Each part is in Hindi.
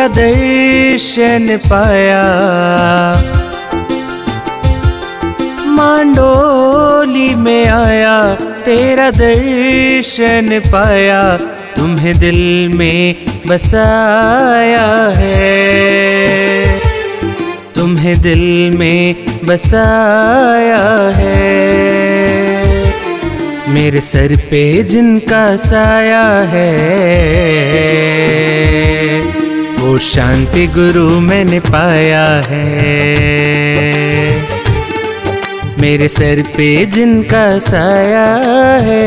तेरा दर्शन पाया, मांडोली में आया तेरा दर्शन पाया, तुम्हें दिल में बसाया है, तुम्हें दिल में बसाया है। मेरे सर पे जिनका साया है, वो शांति गुरु मैंने पाया है। मेरे सर पे जिनका साया है,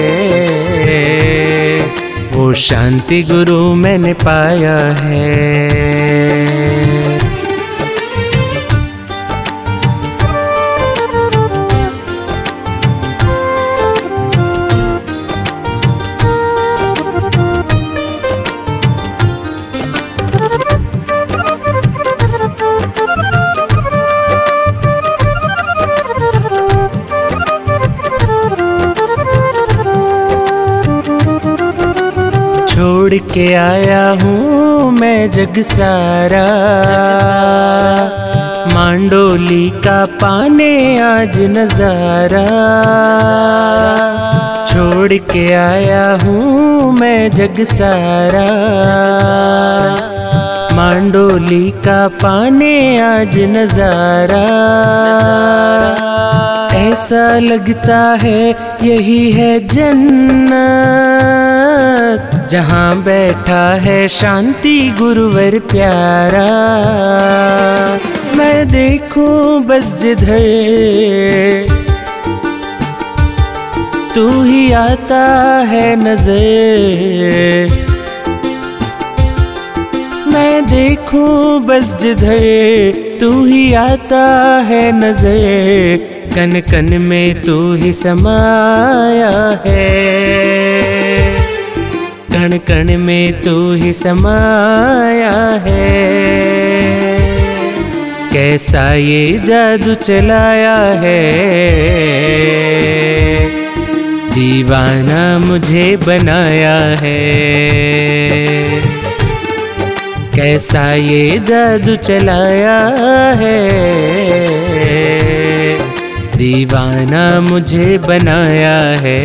वो शांति गुरु मैंने पाया है। छोड़ के आया हूँ मैं जग सारा, मांडोली का पाने आज नजारा। छोड़ के आया हूँ मैं जग सारा, मांडोली का पाने आज नजारा। ऐसा लगता है यही है जन्नत, जहाँ बैठा है शांति गुरुवर प्यारा। मैं देखूं बस जिधर तू ही आता है नजर, मैं देखूं बस जिधर तू ही आता है नजर। कन कन में तू ही समाया है, कण कण में तू ही समाया है। कैसा ये जादू चलाया है, दीवाना मुझे बनाया है। कैसा ये जादू चलाया है, दीवाना मुझे बनाया है।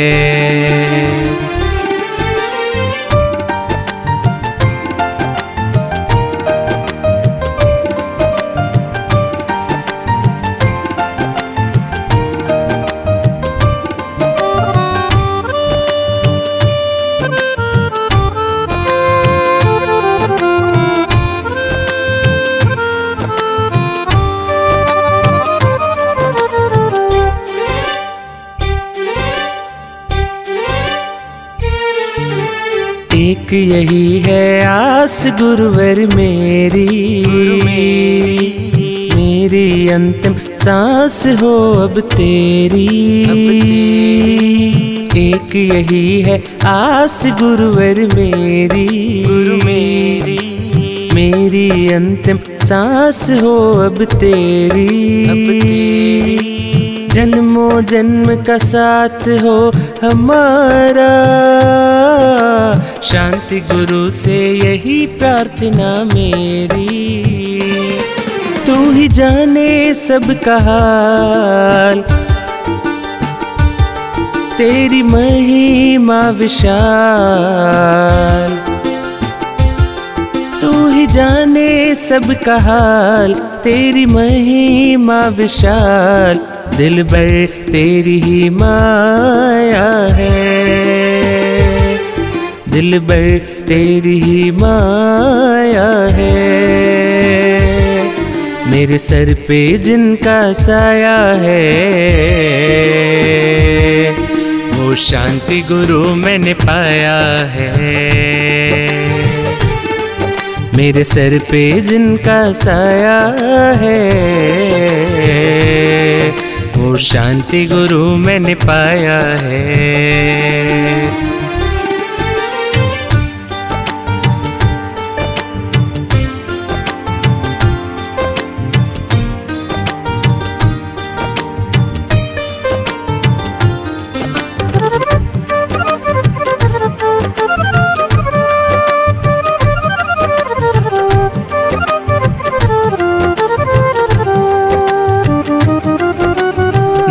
एक यही है आस गुरुवर मेरी, मेरी अंतिम सांस हो अब तेरी। एक यही है आस गुरुवर मेरी, मेरी अंतिम सांस हो अब तेरी। जन्मों जन्म का साथ हो हमारा, शांति गुरु से यही प्रार्थना मेरी। तू ही जाने सबका हाल, तेरी महिमा विशाल। तू ही जाने सबका हाल, तेरी महिमा विशाल। दिलबर तेरी ही माया है, दिलबर तेरी ही माया है। मेरे सर पे जिनका साया है, वो शांति गुरु मैंने पाया है। मेरे सर पे जिनका साया है, वो शांति गुरु मैंने पाया है।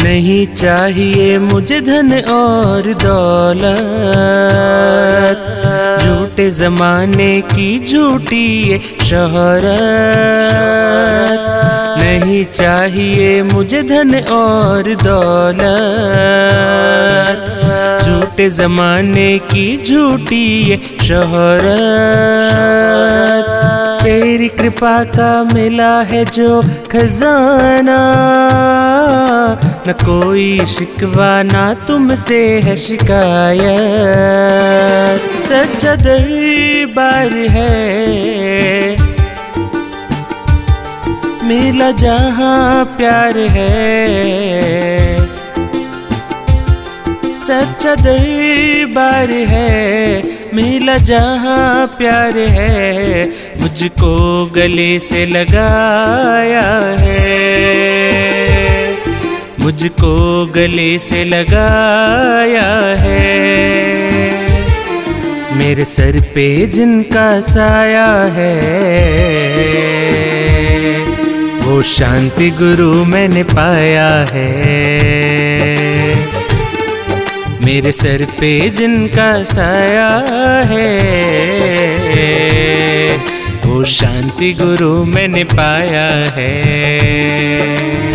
नहीं चाहिए मुझे धन और दौलत, झूठे जमाने की झूठी ये शोहरत। नहीं चाहिए मुझे धन और दौलत, झूठे जमाने की झूठी ये शोहरत। तेरी कृपा का मिला है जो खजाना, न कोई शिकवा ना तुमसे है शिकायत। सच्चा दरबार है मिला जहाँ प्यार है, सच्चा दरबार है मिला जहाँ प्यार है। मुझको गले से लगाया है, मुझको गले से लगाया है। मेरे सर पे जिनका साया है, वो शांति गुरु मैंने पाया है। मेरे सर पे जिनका साया है, वो शांति गुरु मैंने पाया है।